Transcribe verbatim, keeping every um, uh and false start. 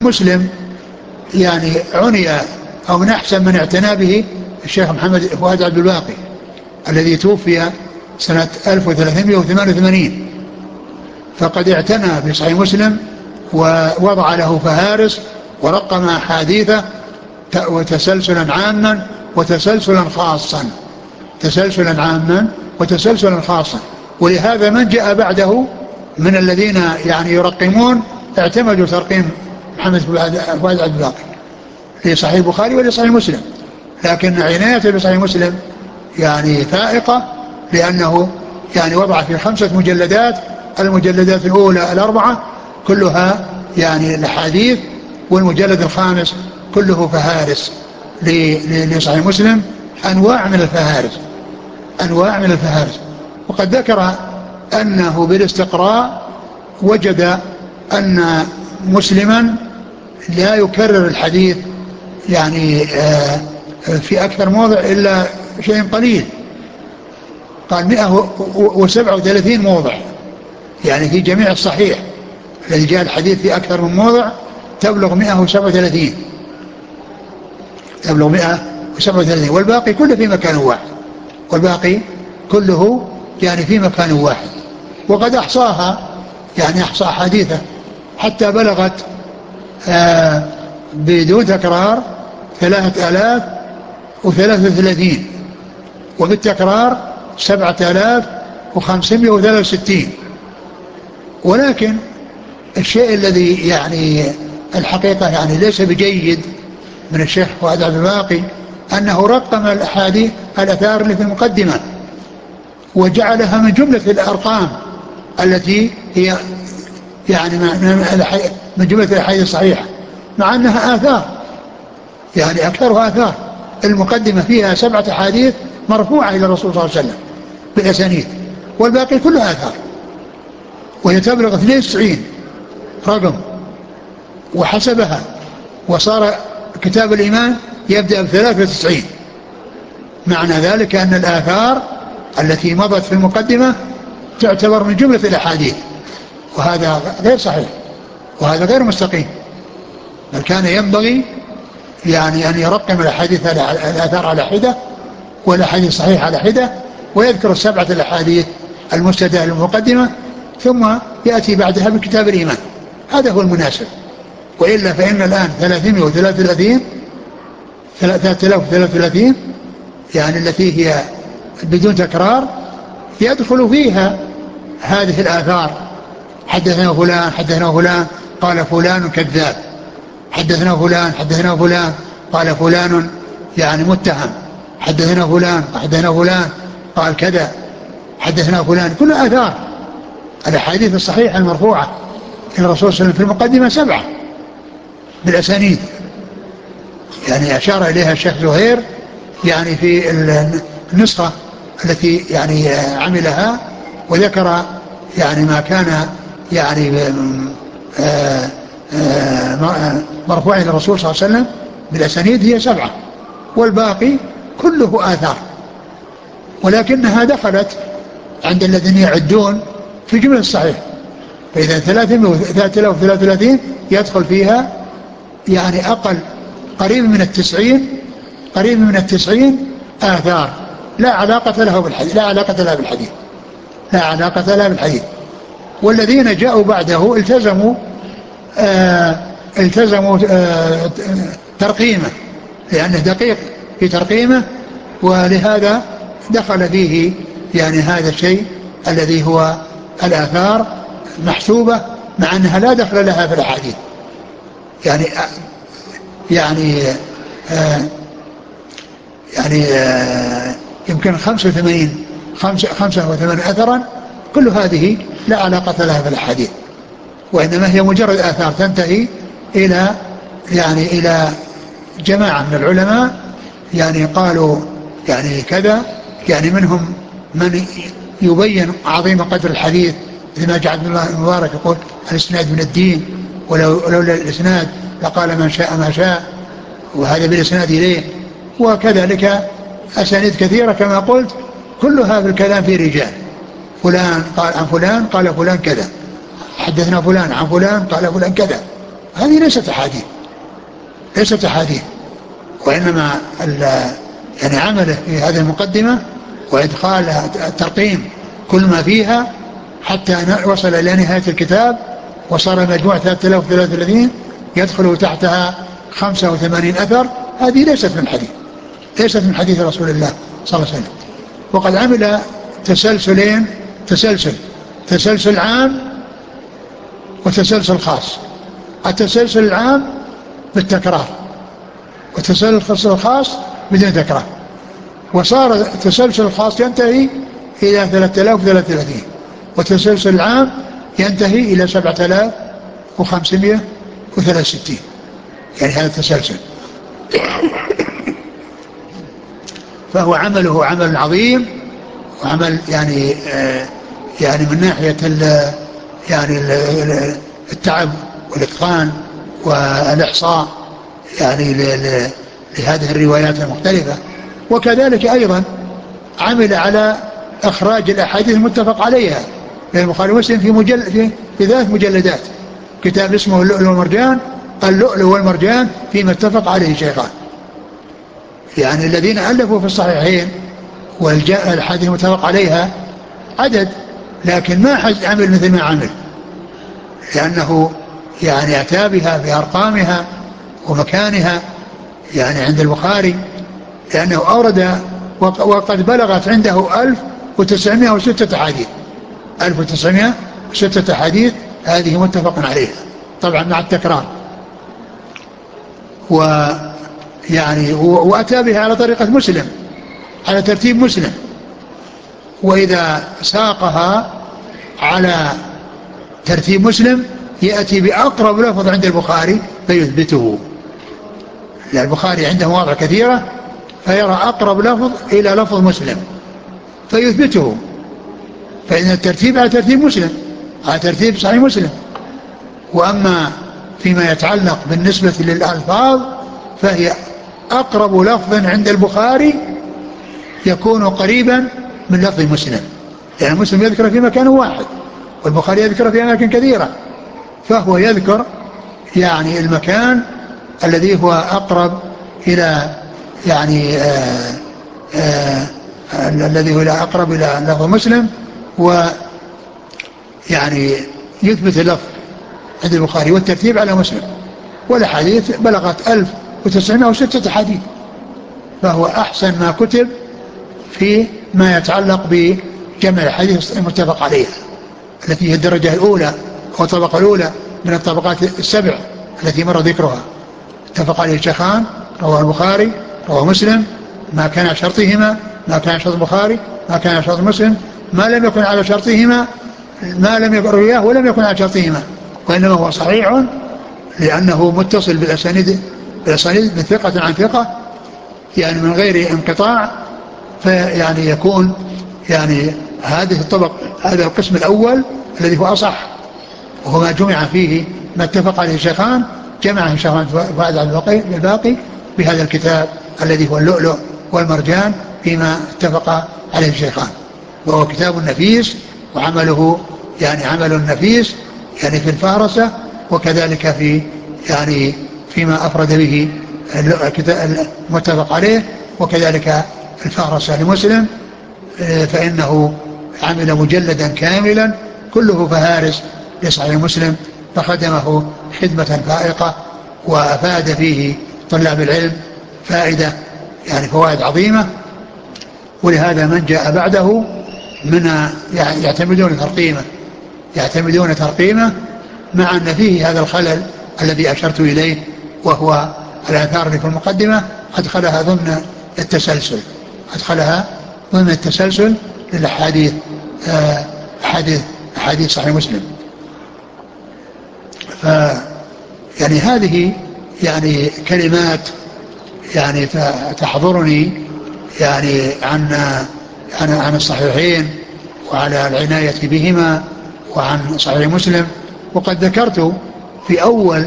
مسلم يعني عني أو من أحسن من اعتنى به الشيخ محمد فؤاد عبد الباقي الذي توفي سنة ألف وثلاثمائة وثمانية وثمانين، فقد اعتنى بصحيح مسلم ووضع له فهارس ورقم أحاديثه وتسلسلا عاما وتسلسلا خاصا، تسلسلا عاما وتسلسلا خاصا. ولهذا من جاء بعده من الذين يعني يرقمون اعتمدوا ترقيم محمد فؤاد عبد الباقي لصحيح البخاري ولصحيح مسلم، لكن عنايته بصحيح مسلم يعني فائقة، لأنه يعني وضع في خمسة مجلدات، المجلدات الأولى الأربعة كلها يعني الأحاديث، والمجلد الخامس كله فهارس لصحيح مسلم، أنواع من الفهارس، أنواع من الفهارس. وقد ذكر أنه بالاستقراء وجد أن مسلما لا يكرر الحديث يعني في أكثر موضع إلا شيء قليل، قال مئة وسبعة وثلاثين موضع، يعني في جميع الصحيح الذي جاء الحديث في أكثر من موضع تبلغ مئة وسبعة وثلاثين، تبلغ مئة وسبعة وثلاثين، والباقي كله في مكان واحد، والباقي كله يعني في مكان واحد. وقد أحصاها يعني أحصى حديثه حتى بلغت آه بدون تكرار ثلاثة آلاف وثلاثة وثلاثين، وبالتكرار سبعة آلاف وخمسمائة وثلاثة وستين. ولكن الشيء الذي يعني الحقيقة يعني ليس بجيد من الشيخ فؤاد عبد الباقي أنه رقم الأحاديث الأثار اللي في المقدمة وجعلها من جملة الأرقام التي هي يعني من جملة الأحاديث الصحيحة، مع أنها آثار يعني أكثرها آثار. المقدمة فيها سبعة أحاديث مرفوعة إلى الرسول صلى الله عليه وسلم بالأسانيد، والباقي كله آثار، وهي تبلغ اثنين وتسعين رقم وحسبها، وصار كتاب الإيمان يبدأ بثلاثة وتسعين. معنى ذلك أن الآثار التي مضت في المقدمة تعتبر من جملة الأحاديث، وهذا غير صحيح وهذا غير مستقيم، بل كان ينبغي يعني أن يرقم الأحاديث الآثار على حدة والأحاديث الصحيحة على حدة، ويذكر السبعة الأحاديث المستدة للمقدمة ثم يأتي بعدها بكتاب الإيمان، هذا هو المناسب. وإلا فإن الآن ثلاثمائة وثلاثة وثلاثين ثلاثة آلاف وثلاثة وثلاثين يعني التي هي بدون تكرار يدخل فيها هذه الآثار، حدثنا فلان حدثنا فلان قال فلان كذاب، حدثنا فلان حدثنا فلان قال فلان يعني متهم، حدثنا فلان حدثنا فلان قال كذا، حدثنا فلان، كل آثار. الأحاديث الصحيحة المرفوعة إلى الرسول صلى الله عليه وسلم في المقدمة سبعة بالأسانيد، يعني أشار إليها الشيخ زهير يعني في النسخة التي يعني عملها، وذكر يعني ما كان يعني مرفوع إلى الرسول صلى الله عليه وسلم بالأسانيد هي سبعة، والباقي كله آثار، ولكنها دخلت عند الذين يعدون في جملة الصحيح. فإذا ثلاثمائة وثلاثة وثلاثين يدخل فيها يعني أقل قريب من التسعين، قريب من التسعين آثار لا علاقة له بالحديث، لا علاقة لها بالحديث، لا علاقة لها بالحديث. والذين جاءوا بعده التزموا آه التزموا آه ترقيمه، لأنه دقيق في ترقيمه، ولهذا دخل فيه يعني هذا الشيء الذي هو الآثار محسوبة مع أنها لا دخل لها في الأحاديث. يعني يعني آه يعني آه يمكن خمسة وثمانين خمسة وثمانين أثرا كل هذه لا علاقة لها في الأحاديث، وإنما هي مجرد آثار تنتهي إلى يعني إلى جماعة من العلماء يعني قالوا يعني كذا، يعني منهم من يبين عظيم قدر الحديث لما جعل ابن الله المبارك يقول الإسناد من الدين، ولو لولا الإسناد لقال من شاء ما شاء، وهذا بالإسناد إليه. وكذلك أسانيد كثيرة كما قلت كلها في الكلام في رجال، فلان قال عن فلان قال فلان كذا، حدثنا فلان عن فلان قال فلان كذا، هذه ليست أحاديث، ليست أحاديث، وإنما يعني عمله في هذه المقدمة وإدخال الترقيم كل ما فيها حتى وصل إلى نهاية الكتاب وصار مجموع ثلاثة آلاف وثلاثة وثلاثين يدخل تحتها خمسة وثمانين أثر. هذه ليست من حديث، ليست من حديث رسول الله صلى الله عليه وسلم. وقد عمل تسلسلين، تسلسل تسلسل عام وتسلسل خاص. التسلسل العام بالتكرار، والتسلسل الخاص بدون تكرار، وصار التسلسل الخاص ينتهي إلى ثلاثة آلاف وثلاثة وثلاثين، والتسلسل العام ينتهي إلى سبعة آلاف وخمسمائة وثلاثة وستين. يعني هذا التسلسل. فهو عمله عمل عظيم، وعمل يعني آه يعني من ناحية يعني التعب والإتقان والإحصاء يعني لهذه الروايات المختلفة. وكذلك أيضا عمل على إخراج الأحاديث المتفق عليها من البخاري ومسلم في, مجل في, في ثلاث مجلدات، كتاب اسمه اللؤلؤ والمرجان، اللؤلؤ والمرجان فيما اتفق عليه شيخان. يعني الذين ألفوا في الصحيحين والجاء الحديث المتفق عليها عدد، لكن ما حد عمل مثل ما عمل، لأنه يعني أتى بها بأرقامها ومكانها يعني عند البخاري، لأنه أورد وقد بلغت عنده ألف وتسعمائة وستة حديث، ألف وتسعمائة وستة حديث هذه متفق عليها طبعا مع التكرار. ويعني وأتى بها على طريقة مسلم، على ترتيب مسلم، وإذا ساقها على ترتيب مسلم يأتي بأقرب لفظ عند البخاري فيثبته، لأن البخاري عنده مواضع كثيرة فيرى أقرب لفظ إلى لفظ مسلم فيثبته، فإن الترتيب على ترتيب مسلم، على ترتيب صحيح مسلم. وأما فيما يتعلق بالنسبة للألفاظ فهي أقرب لفظ عند البخاري يكون قريبا من لفظ مسلم، يعني مسلم يذكر في مكان واحد والبخاري يذكر في أماكن كثيرة، فهو يذكر يعني المكان الذي هو أقرب إلى يعني آآ آآ الذي هو أقرب إلى لفظ مسلم، ويعني يثبت اللفظ عند البخاري والترتيب على مسلم. والحديث بلغت ألف وتسعمائة وستة حديث، فهو أحسن ما كتب في ما يتعلق بجمع الحديث المتفق عليها التي هي الدرجة الأولى أو الطبقة الأولى من الطبقات السبع التي مر ذكرها. اتفق عليه الشيخان، رواه البخاري، رواه مسلم، ما كان على شرطهما، ما كان على شرط البخاري، ما كان على شرط مسلم، ما لم يكن على شرطهما، ما لم يكن رواه ولم يكن على شرطهما، وإنما هو صحيح لأنه متصل بالأسانيد، بالأسانيد من ثقة عن ثقة يعني من غير انقطاع. فيعني يكون يعني هذه الطبق، هذا القسم الأول الذي هو أصح، وهو ما جمع فيه ما اتفق عليه الشيخان، جمعه الشيخان فؤاد الباقي بهذا الكتاب الذي هو اللؤلؤ والمرجان فيما اتفق عليه الشيخان، وهو كتاب نفيس وعمله يعني عمل نفيس يعني في الفهرسة، وكذلك في يعني فيما أفرد به المتفق عليه، وكذلك الفهرسة لمسلم، فإنه عمل مجلدا كاملا كله فهارس لصحيح مسلم، فخدمه خدمة فائقة وأفاد فيه طلاب العلم فائدة يعني فوائد عظيمة. ولهذا من جاء بعده من يعني يعتمدون ترقيمه، يعتمدون ترقيمه مع أن فيه هذا الخلل الذي أشرت إليه، وهو الآثار اللي في المقدمة أدخلها ضمن التسلسل، أدخلها ضمن التسلسل للأحاديث، أحاديث أحاديث صحيح مسلم. ف يعني هذه يعني كلمات يعني تحضرني يعني عن عن عن الصحيحين وعلى العناية بهما وعن صحيح مسلم. وقد ذكرت في أول